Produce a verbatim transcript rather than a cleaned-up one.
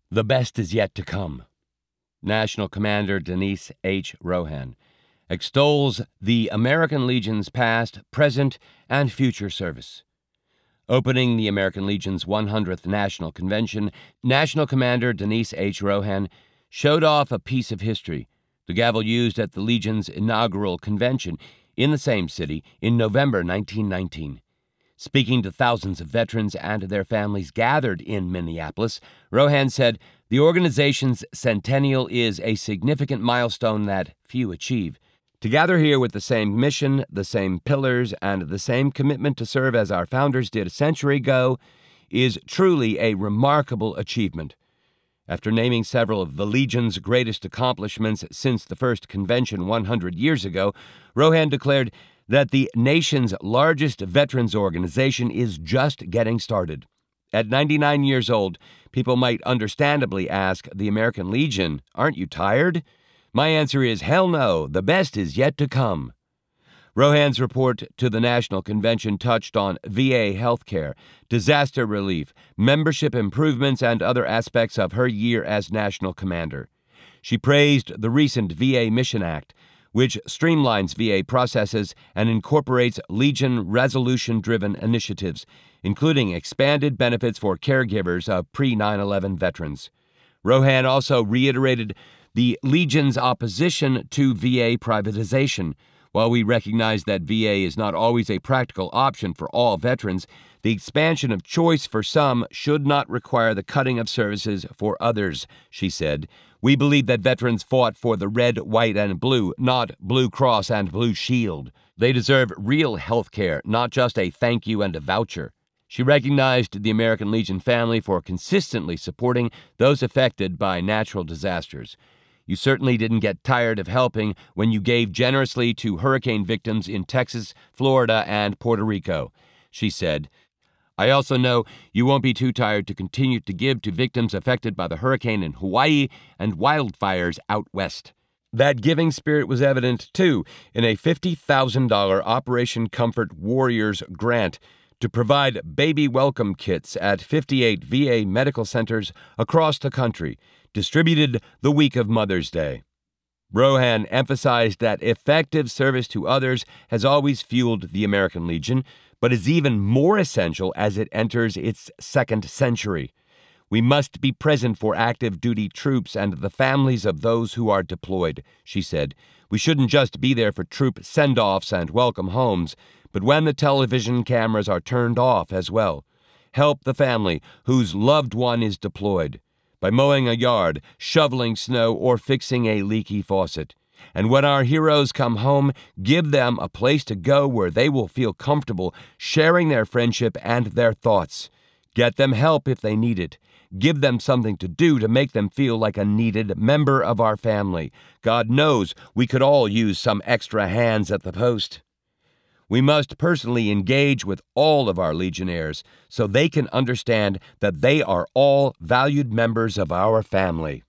The best is yet to come. National Commander Denise H. Rohan extols the American Legion's past, present, and future service. Opening the American Legion's one hundredth National Convention, National Commander Denise H. Rohan showed off a piece of history, the gavel used at the Legion's inaugural convention in the same city in November nineteen nineteen. Speaking to thousands of veterans and their families gathered in Minneapolis, Rohan said, "The organization's centennial is a significant milestone that few achieve. To gather here with the same mission, the same pillars, and the same commitment to serve as our founders did a century ago is truly a remarkable achievement." After naming several of the Legion's greatest accomplishments since the first convention one hundred years ago, Rohan declared that the nation's largest veterans organization is just getting started. At ninety-nine years old, people might understandably ask the American Legion, "Aren't you tired?" My answer is, hell no, the best is yet to come. Rohan's report to the National Convention touched on V A healthcare, disaster relief, membership improvements, and other aspects of her year as National Commander. She praised the recent V A Mission Act, which streamlines V A processes and incorporates Legion resolution-driven initiatives, including expanded benefits for caregivers of pre nine eleven veterans. Rohan also reiterated the Legion's opposition to V A privatization. While we recognize that V A is not always a practical option for all veterans, the expansion of choice for some should not require the cutting of services for others, she said. We believe that veterans fought for the red, white, and blue, not Blue Cross and Blue Shield. They deserve real health care, not just a thank you and a voucher. She recognized the American Legion family for consistently supporting those affected by natural disasters. You certainly didn't get tired of helping when you gave generously to hurricane victims in Texas, Florida, and Puerto Rico, she said. I also know you won't be too tired to continue to give to victims affected by the hurricane in Hawaii and wildfires out west. That giving spirit was evident, too, in a fifty thousand dollars Operation Comfort Warriors grant to provide baby welcome kits at fifty-eight V A medical centers across the country, distributed the week of Mother's Day. Rohan emphasized that effective service to others has always fueled the American Legion, but is even more essential as it enters its second century. We must be present for active duty troops and the families of those who are deployed, she said. We shouldn't just be there for troop send-offs and welcome homes, but when the television cameras are turned off as well. Help the family whose loved one is deployed by mowing a yard, shoveling snow, or fixing a leaky faucet. And when our heroes come home, give them a place to go where they will feel comfortable sharing their friendship and their thoughts. Get them help if they need it. Give them something to do to make them feel like a needed member of our family. God knows we could all use some extra hands at the post. We must personally engage with all of our Legionnaires so they can understand that they are all valued members of our family.